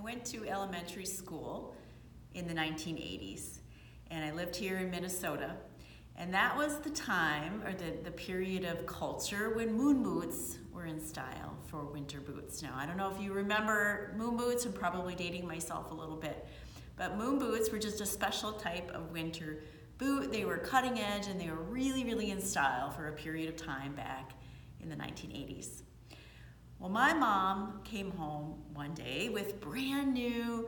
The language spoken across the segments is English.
went to elementary school in the 1980s, and I lived here in Minnesota. And that was the time, or the period of culture when moon boots were in style for winter boots. Now, I don't know if you remember moon boots. I'm probably dating myself a little bit. But moon boots were just a special type of winter boot. They were cutting edge, and they were really, really in style for a period of time back in the 1980s. Well, my mom came home one day with brand new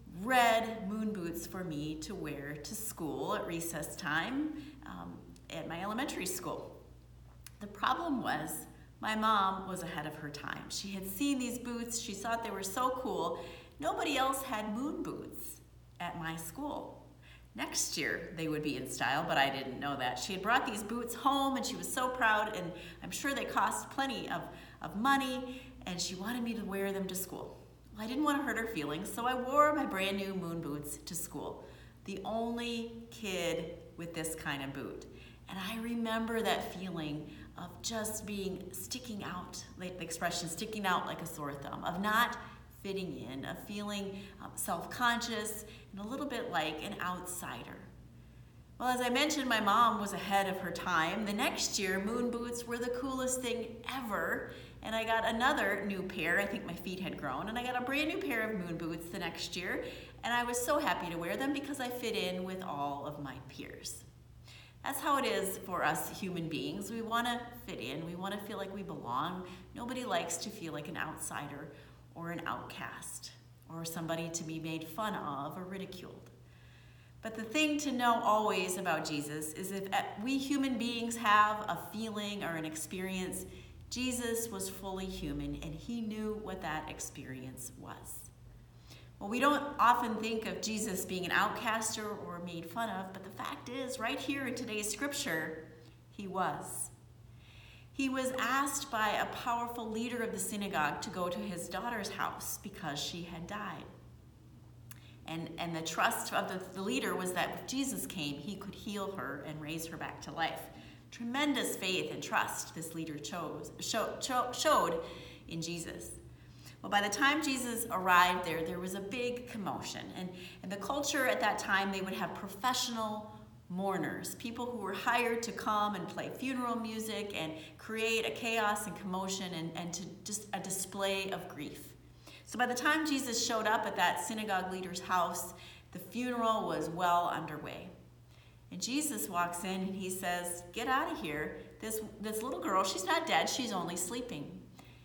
red moon boots for me to wear to school at recess time at my elementary school. The problem was my mom was ahead of her time. She had seen these boots. She thought they were so cool. Nobody else had moon boots at my school. Next year they would be in style, but I didn't know that. She had brought these boots home, and she was so proud, and I'm sure they cost plenty of money, and she wanted me to wear them to school. Well, I didn't want to hurt her feelings, so I wore my brand new moon boots to school. The only kid with this kind of boot. And I remember that feeling of just sticking out, like the expression, sticking out like a sore thumb, of not fitting in, of feeling self-conscious and a little bit like an outsider. Well, as I mentioned, my mom was ahead of her time. The next year, moon boots were the coolest thing ever, and I got another new pair. I think my feet had grown, and I got a brand new pair of moon boots the next year, and I was so happy to wear them because I fit in with all of my peers. That's how it is for us human beings. We want to fit in. We want to feel like we belong. Nobody likes to feel like an outsider or an outcast or somebody to be made fun of or ridiculed. But the thing to know always about Jesus is if we human beings have a feeling or an experience, Jesus was fully human, and he knew what that experience was. Well, we don't often think of Jesus being an outcast or made fun of, but the fact is, right here in today's scripture, he was. He was asked by a powerful leader of the synagogue to go to his daughter's house because she had died. And the trust of the leader was that if Jesus came, he could heal her and raise her back to life. Tremendous faith and trust this leader showed in Jesus. Well, by the time Jesus arrived there was a big commotion. And the culture at that time, they would have professional mourners, people who were hired to come and play funeral music and create a chaos and commotion and to just a display of grief. So by the time Jesus showed up at that synagogue leader's house, the funeral was well underway. And Jesus walks in and he says, "Get out of here. This little girl, she's not dead, she's only sleeping."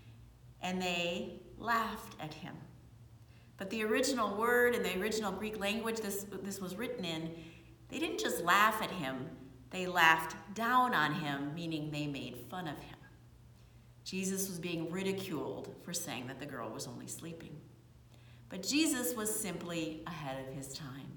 And they laughed at him. But the original word in the original Greek language this was written in, they didn't just laugh at him, they laughed down on him, meaning they made fun of him. Jesus was being ridiculed for saying that the girl was only sleeping. But Jesus was simply ahead of his time.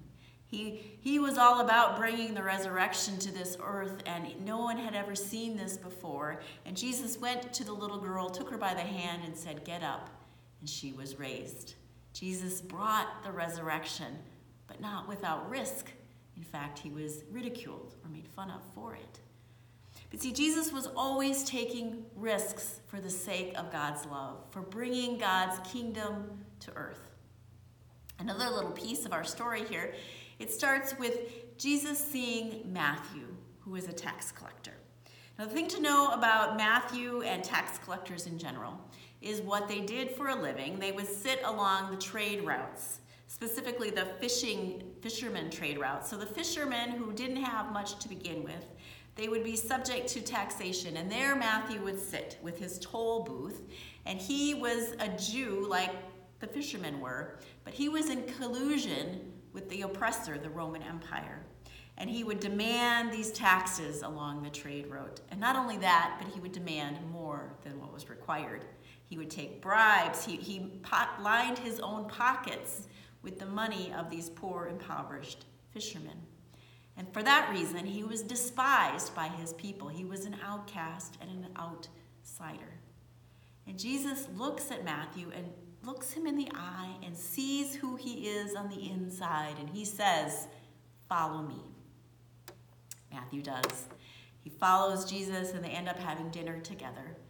He was all about bringing the resurrection to this earth, and no one had ever seen this before. And Jesus went to the little girl, took her by the hand, and said, "Get up," and she was raised. Jesus brought the resurrection, but not without risk. In fact, he was ridiculed or made fun of for it. But see, Jesus was always taking risks for the sake of God's love, for bringing God's kingdom to earth. Another little piece of our story here, it starts with Jesus seeing Matthew, who is a tax collector. Now, the thing to know about Matthew and tax collectors in general is what they did for a living. They would sit along the trade routes, specifically the fishermen trade routes. So the fishermen who didn't have much to begin with, they would be subject to taxation. And there Matthew would sit with his toll booth. And he was a Jew like the fishermen were, but he was in collusion with the oppressor, the Roman Empire. And he would demand these taxes along the trade route. And not only that, but he would demand more than what was required. He would take bribes. He lined his own pockets with the money of these poor, impoverished fishermen. And for that reason, he was despised by his people. He was an outcast and an outsider. And Jesus looks at Matthew and looks him in the eye and sees who he is on the inside. And he says, "Follow me." Matthew does. He follows Jesus, and they end up having dinner together,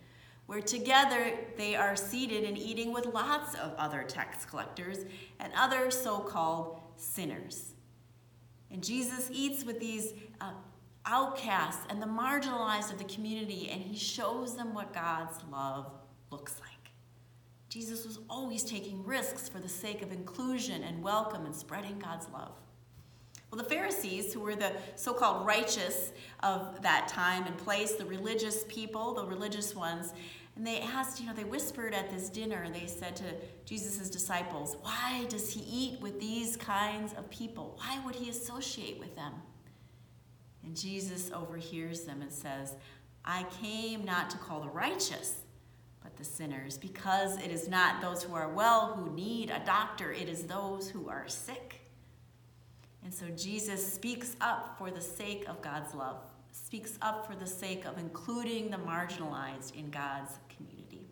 where together they are seated and eating with lots of other tax collectors and other so-called sinners. And Jesus eats with these outcasts and the marginalized of the community, and he shows them what God's love looks like. Jesus was always taking risks for the sake of inclusion and welcome and spreading God's love. Well, the Pharisees, who were the so-called righteous of that time and place, the religious people, the religious ones, and they asked, they whispered at this dinner, they said to Jesus' disciples, why does he eat with these kinds of people? Why would he associate with them? And Jesus overhears them and says, I came not to call the righteous, but the sinners, because it is not those who are well who need a doctor, it is those who are sick. And so Jesus speaks up for the sake of God's love, speaks up for the sake of including the marginalized in God's community.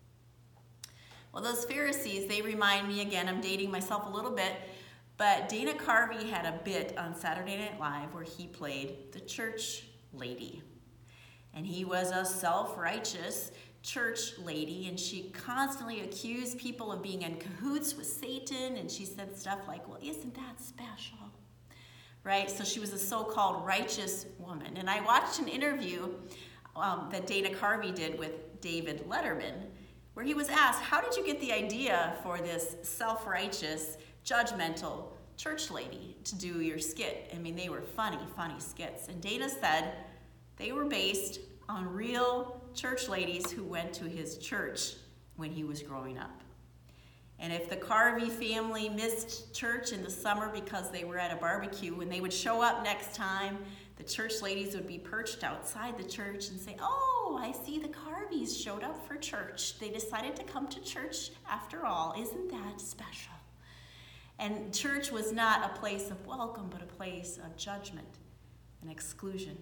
Well, those Pharisees, they remind me, again, I'm dating myself a little bit, but Dana Carvey had a bit on Saturday Night Live where he played the church lady. And he was a self-righteous church lady, and she constantly accused people of being in cahoots with Satan, and she said stuff like, well, isn't that special? Right? So she was a so-called righteous woman. And I watched an interview that Dana Carvey did with David Letterman, where he was asked, how did you get the idea for this self-righteous, judgmental church lady to do your skit? I mean, they were funny skits. And Dana said they were based on real church ladies who went to his church when he was growing up. And if the Carvey family missed church in the summer because they were at a barbecue, when they would show up next time, the church ladies would be perched outside the church and say, oh, I see the Carveys showed up for church. They decided to come to church after all. Isn't that special? And church was not a place of welcome, but a place of judgment and exclusion.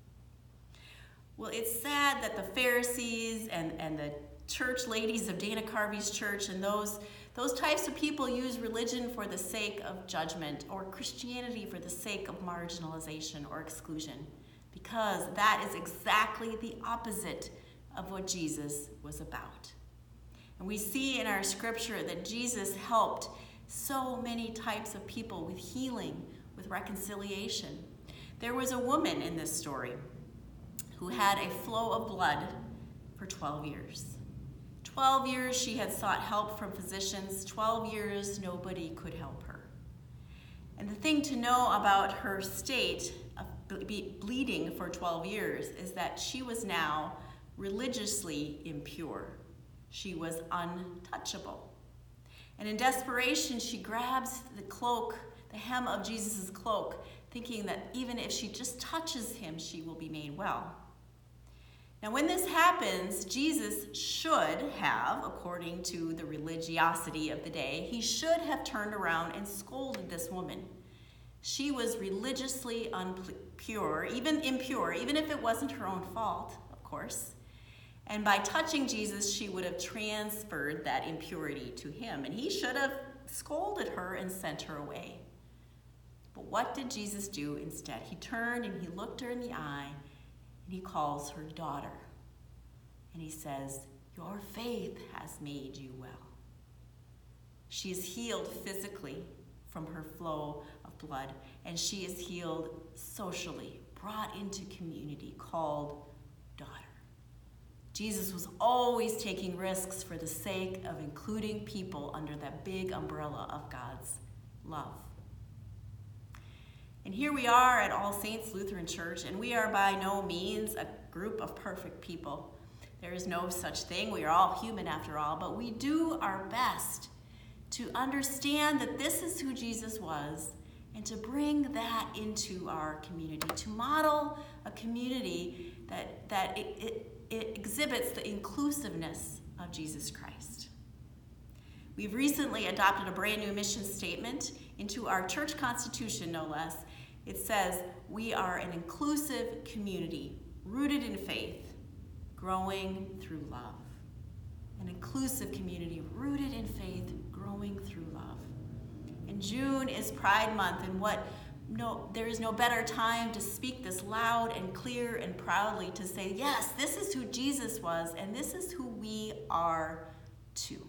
Well, it's sad that the Pharisees and the church ladies of Dana Carvey's church and those types of people use religion for the sake of judgment, or Christianity for the sake of marginalization or exclusion, because that is exactly the opposite of what Jesus was about. And we see in our scripture that Jesus helped so many types of people with healing, with reconciliation. There was a woman in this story who had a flow of blood for 12 years. 12 years she had sought help from physicians. 12 years nobody could help her. And the thing to know about her state of bleeding for 12 years is that she was now religiously impure. She was untouchable. And in desperation, she grabs the cloak, the hem of Jesus' cloak, thinking that even if she just touches him, she will be made well. Now, when this happens, Jesus should have, according to the religiosity of the day, he should have turned around and scolded this woman. She was religiously impure, even if it wasn't her own fault, of course. And by touching Jesus, she would have transferred that impurity to him, and he should have scolded her and sent her away. But what did Jesus do instead? He turned and he looked her in the eye, and he calls her daughter. And he says, your faith has made you well. She is healed physically from her flow of blood, and she is healed socially, brought into community, called daughter. Jesus was always taking risks for the sake of including people under that big umbrella of God's love. And here we are at All Saints Lutheran Church, and we are by no means a group of perfect people. There is no such thing. We are all human after all, but we do our best to understand that this is who Jesus was and to bring that into our community, to model a community that it exhibits the inclusiveness of Jesus Christ. We've recently adopted a brand new mission statement into our church constitution, no less. It says, we are an inclusive community rooted in faith, growing through love. An inclusive community rooted in faith, growing through love. And June is Pride Month, and what there is no better time to speak this loud and clear and proudly to say, yes, this is who Jesus was, and this is who we are too.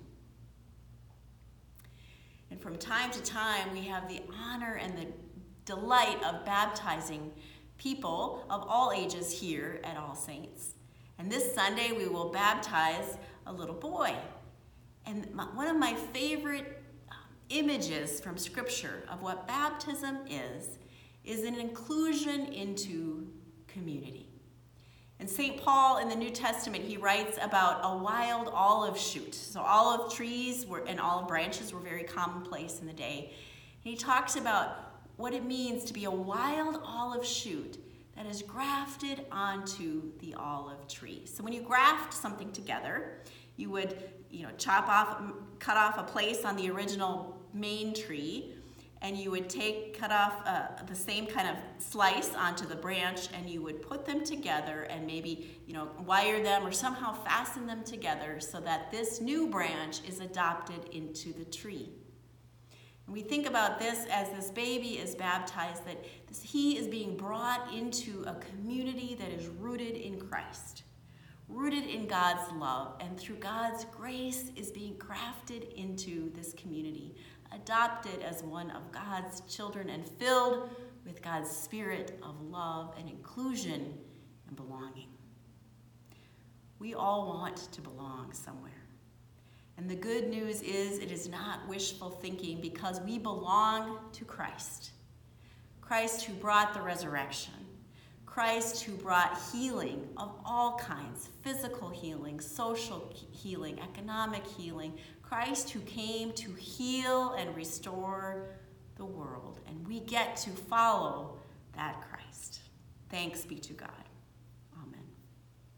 And from time to time, we have the honor and the delight of baptizing people of all ages here at All Saints. And this Sunday, we will baptize a little boy. And one of my favorite images from Scripture of what baptism is an inclusion into community. And St. Paul in the New Testament, he writes about a wild olive shoot. So olive trees and olive branches were very commonplace in the day. And he talks about what it means to be a wild olive shoot that is grafted onto the olive tree. So when you graft something together, you would cut off a place on the original main tree, and you would cut off the same kind of slice onto the branch, and you would put them together and maybe wire them or somehow fasten them together so that this new branch is adopted into the tree. And we think about this as this baby is baptized, that he is being brought into a community that is rooted in Christ, rooted in God's love, and through God's grace is being grafted into this community, adopted as one of God's children and filled with God's spirit of love and inclusion and belonging. We all want to belong somewhere. And the good news is it is not wishful thinking, because we belong to Christ. Christ who brought the resurrection. Christ who brought healing of all kinds, physical healing, social healing, economic healing. Christ who came to heal and restore the world. And we get to follow that Christ. Thanks be to God.